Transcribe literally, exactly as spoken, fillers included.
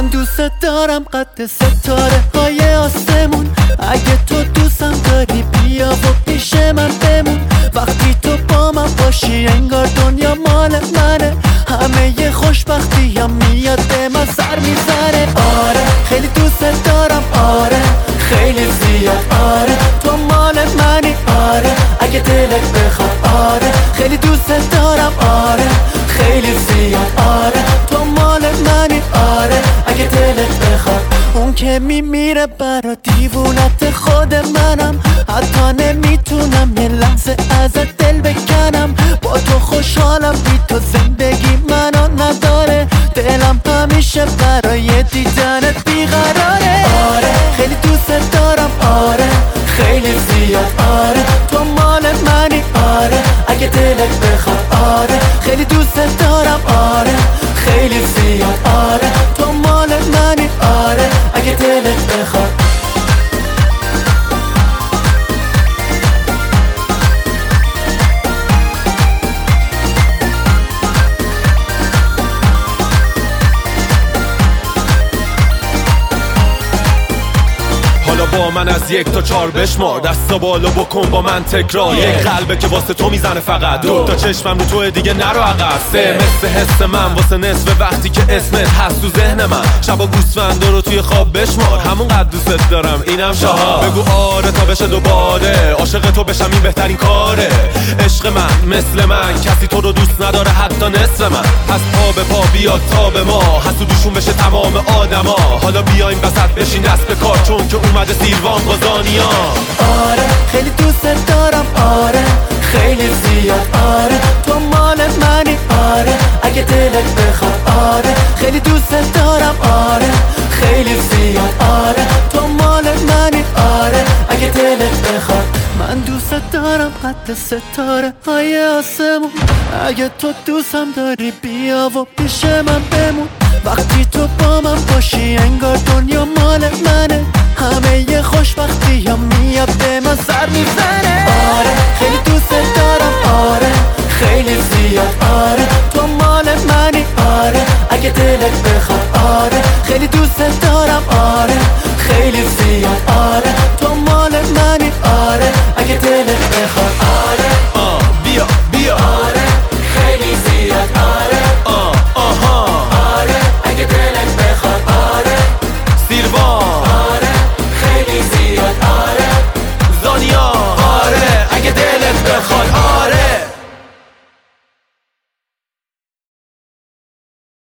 من دوست دارم قد ستاره های آسمون. اگه تو دوستم داری بیا و پیش من بمون. وقتی تو با من باشی انگار دنیا مال منه. همه ی خوشبختی هم میاد به من سر میزنه. آره خیلی دوست دارم، آره خیلی زیاد، آره تو مال منی، آره اگه دلت بخواد، آره خیلی دوست دارم، آره خیلی زیاد، آره تو مال منی، آره اگه دلت بخواد. اون که میمیره برا دیوونت خود منم. حتی نمیتونم یه لحظه ازت دل بکنم. با تو خوشحالم، بی تو زندگی منو نداره. دلم همیشه برای دیدنت بیقراره. آره خیلی دوست دارم، آره خیلی زیاد، آره تو مال منی، آره اگه دلت بخواد، آره خیلی دوست دارم، آره خیلی زیاد، آره تو مال منی، آره اگه دلت بخواد. با من از یک تا چار بشمار، دستا بالا بکن با من تکرار. یک قلبه که واسه تو میزنه فقط، دو تا چشمم رو تو دیگه نرو عقب. سه مثل حس من واسه نصف وقتی که اسمت هست تو ذهن من. شبا گوسفندا رو توی خواب بشمار، همون قد دوست دارم اینم چهار. بگو آره تا بشه دوباره، عاشق تو بشم این بهترین کاره. عشق من مثل من کسی تو رو دوست نداره حتی نصف من. پس پا به پا بیاد تا به ما، حسودشون بشه تمام آدما. حالا بیایم وسط بشین دست به کار، چون که اومده سیروان قازانیا. آره خیلی دوست دارم، آره خیلی زیاد، آره تو مال منی، آره اگه دلت بخواد، آره خیلی دوست دارم، آره خیلی زیاد، آره تو مال منی، آره اگه دلت بخواد. من دوست دارم قد ستاره های آسمون. اگه تو دوستم داری بیا و پیش من بمون. وقتی تو با من باشی انگار دنیا مال منه. همه ی خوشبختی هم میاد به من سر میزنه. آره خیلی دوست دارم، آره خیلی زیاد، آره تو مال منی، آره اگه دلت بخواد، آره خیلی دوست دارم، آره خیلی زیاد، آره تو مال منی، آره اگه دلت بخواد.